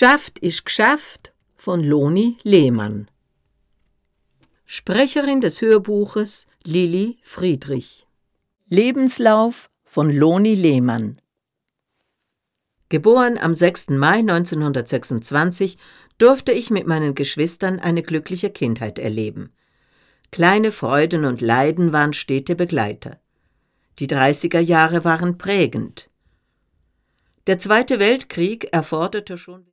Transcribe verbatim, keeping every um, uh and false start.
Geschafft ist geschafft von Loni Lehmann. Sprecherin des Hörbuches Lili Friedrich. Lebenslauf von Loni Lehmann. Geboren am sechsten Mai neunzehnhundertsechsundzwanzig, durfte ich mit meinen Geschwistern eine glückliche Kindheit erleben. Kleine Freuden und Leiden waren stete Begleiter. Die dreißiger Jahre waren prägend. Der Zweite Weltkrieg erforderte schon